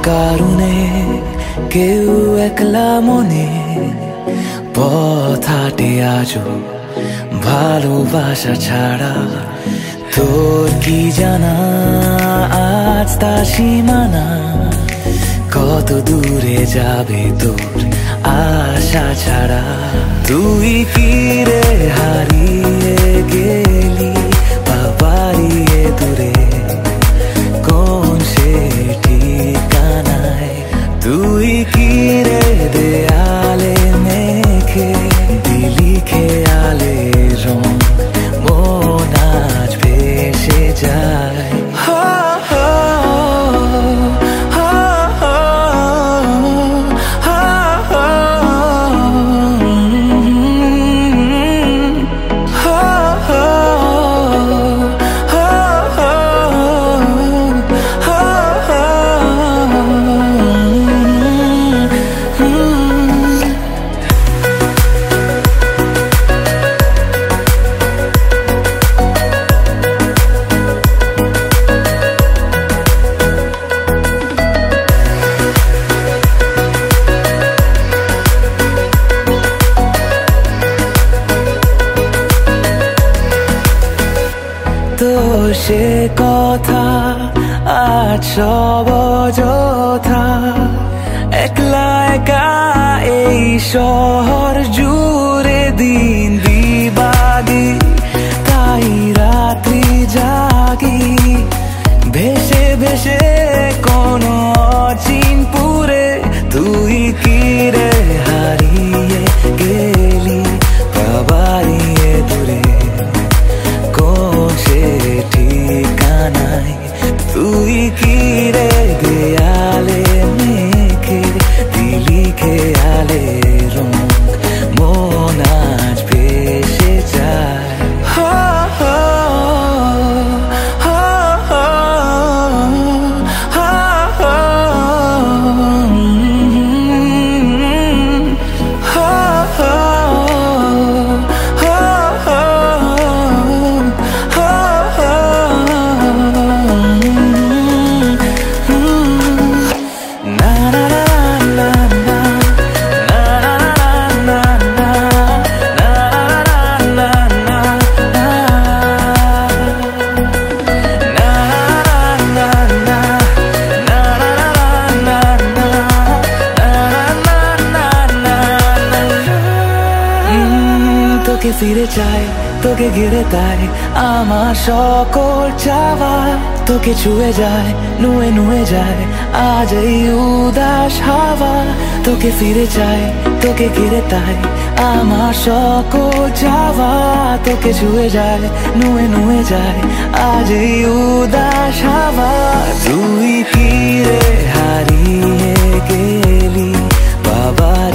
কারণে কেউ একলা মনে পথ হাঁটে আজও ভালোবাসা ছাড়া। তোর কি জানা আজ তা সীমানা, কত দূরে যাবে তোর আশা ছাড়া। তুই কি রে হারিয়ে গেলি বা বাড়িয়ে দূরে কোন সে ঠিকানায়? তুই কি রে দেয়ালে মেখে দিলি খেয়ালে রং, মন আজ ভেসে যায়। তো সে কথা আজ সব অযথা, একলা একা এই শহর জুড়ে দিন দিবাগি, তাই রাত্রি জাগি ভেসে ভেসে কোনো অচিনপুরে। তুই কি রে হারিয়ে গেলি বা বাড়িয়ে দূরে কোন সে ঠিকানায়? তুই কি রে দেয়ালে মেখে দিলি খেয়ালে রং, মন আজ ভেসে যায়। তোকে ফিরে চাই, তোকে ঘিরে তাই আমার সকল চাওয়া। তোকে ছুঁয়ে যায়, নুয়ে নুয়ে যায় আজ এই উদাস হাওয়া। তোকে ফিরে চাই, তোকে ঘিরে তাই আমার সকল চাওয়া। তোকে ছুঁয়ে যায়, নুয়ে নুয়ে যায় আজ এই উদাস হাওয়া। তুই কি রে হারিয়ে গেলি বাবা